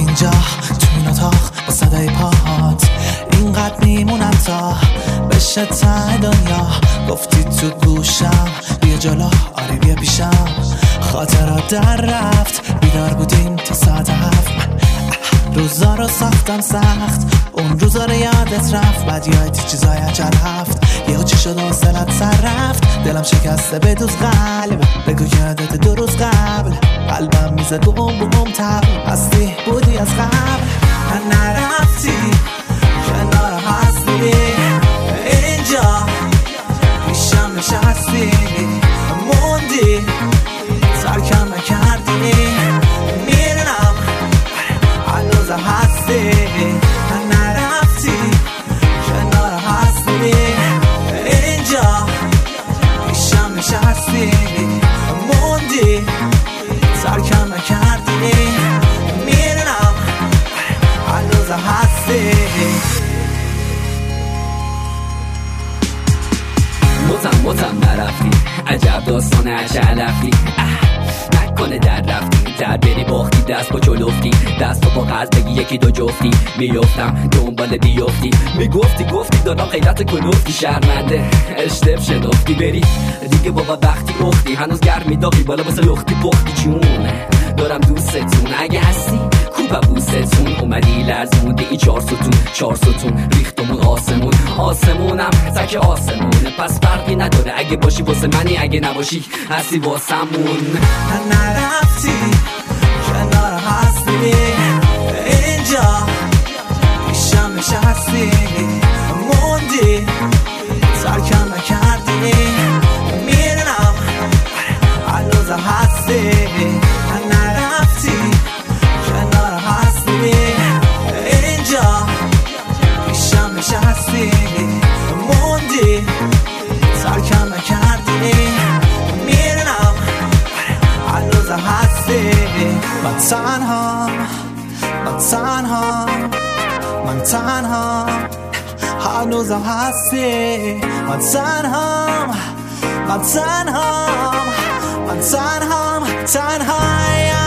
اینجا تو این اتاق با صدای پاهات اینقدر میمونم تا بشه ته دنیا. گفتی تو گوشم بیا جلو، آره بیا پیشم. خاطرات در رفت، بیدار بودیم تا ساعت 7. روزا رو ساختم سخت، اون روزا رو یادت رفت. بعد یادی چیزای عجل هفت، یهو چی شد و سرت سر رفت. دلم شکسته بدوز قلب، بگو یادت 2 روز قبل. قلبم میزد بوم بوم تب، هستی بودی از قبل. نرفتی کنارم هستی، اینجا پیشم نشستی. موندی ترکم نکردی، میرنم هنوزم هستی. نرفتی کنارم هستی، اینجا پیشم نشستی. موندی ترکم نکردی، میرنم هنوزم هستی. متم نرفتی، عجب داستان عجلفتی. نکنه در رفتی، در بری باختی، دست با جلوفتی. دست با قرض بگی 1-2 جفتی. میفتم دنبال بیفتی، میگفتی دارم غیرت کنفتی. شرمنده اشتب شدفتی، بری دیگه بابا وقتی اختی. هنوز گرمی داغی بالا واسه لختی پختی. جون دارم دوستتون، اگه هستی کوبه بوستون. اومدی لرزوندی این 4 ستون ریختمون آسمونم تک آسمونه. پس فرقی نداره اگه باشی واسه منی، اگه نباشی هستی واسمون. نرفتی کنارم هستی، اینجا پیشم نشستی. موندی ترکم نکردی، میرنم هنوزم هستی. نرفتی کنارم هستی، اینجا پیشم نشستی. موندی ترکم نکردی، میرنم هنوزم هستی. من تنها هنوزم هستی. من تنها